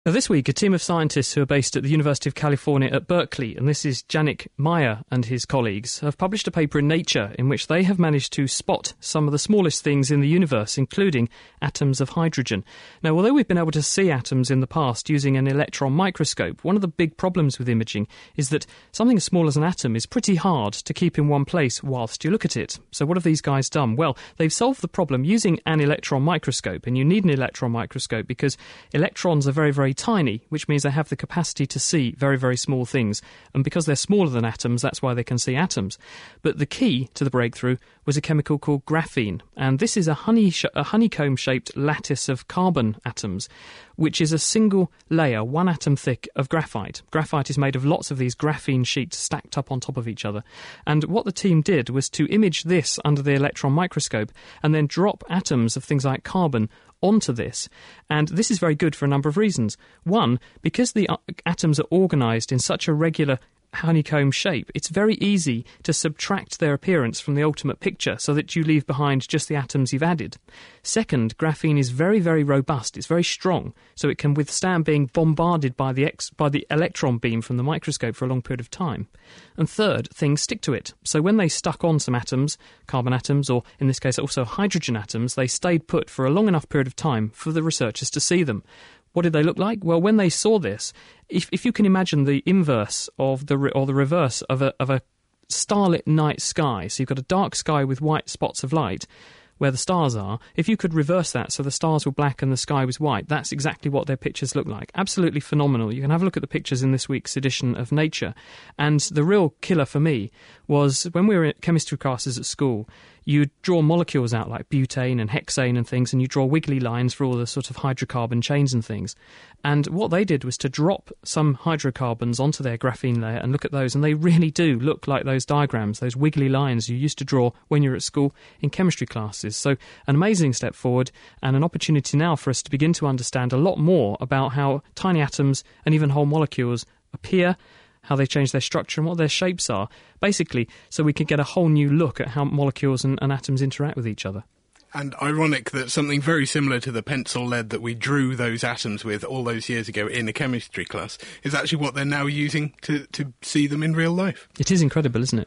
Now, this week, a team of scientists who are based at the University of California at Berkeley, and this is Yannick Meyer and his colleagues, have published a paper in Nature in which they have managed to spot some of the smallest things in the universe, including atoms of hydrogen. Now, although we've been able to see atoms in the past using an electron microscope, one of the big problems with imaging is that something as small as an atom is pretty hard to keep in one place whilst you look at it. So what have these guys done? Well, they've solved the problem using an electron microscope, and you need an electron microscope because electrons are very, very tiny, which means they have the capacity to see very, very small things. And because they're smaller than atoms, that's why they can see atoms. But the key to the breakthrough was a chemical called graphene. And this is a honeycomb-shaped lattice of carbon atoms, which is a single layer, one atom thick, of graphite. Graphite is made of lots of these graphene sheets stacked up on top of each other. And what the team did was to image this under the electron microscope and then drop atoms of things like carbon onto this. And this is very good for a number of reasons. One, because the atoms are organised in such a regular honeycomb shape, it's very easy to subtract their appearance from the ultimate picture so that you leave behind just the atoms you've added. Second, graphene is very, very robust. It's very strong, so it can withstand being bombarded by the electron beam from the microscope for a long period of time. And third, things stick to it. So when they stuck on some atoms, carbon atoms, or in this case also hydrogen atoms, they stayed put for a long enough period of time for the researchers to see them. What did they look like? Well, when they saw this, if you can imagine the inverse of the reverse of a starlit night sky, so you've got a dark sky with white spots of light where the stars are, if you could reverse that so the stars were black and the sky was white, that's exactly what their pictures look like. Absolutely phenomenal. You can have a look at the pictures in this week's edition of Nature. And the real killer for me was when we were in chemistry classes at school, you draw molecules out like butane and hexane and things, and you draw wiggly lines for all the sort of hydrocarbon chains and things. And what they did was to drop some hydrocarbons onto their graphene layer and look at those, and they really do look like those diagrams, those wiggly lines you used to draw when you were at school in chemistry classes. So an amazing step forward and an opportunity now for us to begin to understand a lot more about how tiny atoms and even whole molecules appear, how they change their structure and what their shapes are, basically so we can get a whole new look at how molecules and atoms interact with each other. And ironic that something very similar to the pencil lead that we drew those atoms with all those years ago in a chemistry class is actually what they're now using to see them in real life. It is incredible, isn't it?